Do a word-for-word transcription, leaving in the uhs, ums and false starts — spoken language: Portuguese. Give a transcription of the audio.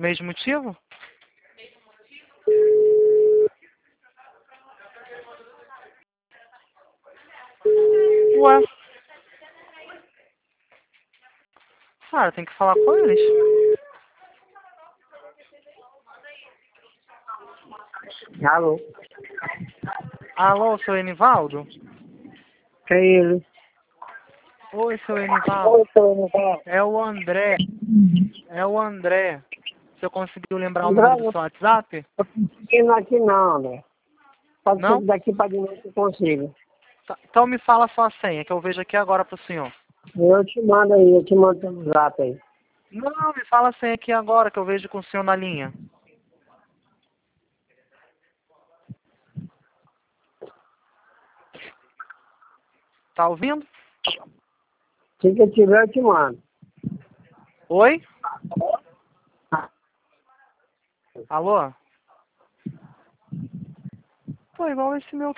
Mesmo motivo? Ué. Cara, tem que falar com eles. Alô? Alô, seu Enivaldo? Que é ele? Oi, seu Enivaldo. Oi, seu Anivaldo. É o André. É o André. Você conseguiu lembrar o André, número do não seu WhatsApp? tô conseguindo aqui não, né? Pode ser Não? que daqui para diante eu consiga. Tá, então me fala sua senha, que eu vejo aqui agora pro senhor. Eu te mando aí, eu te mando pelo zap aí. Não, me fala a senha aqui agora, que eu vejo com o senhor na linha. Tá ouvindo? Se que tiver, eu te mando. Oi? Alô? Pô, igual esse meu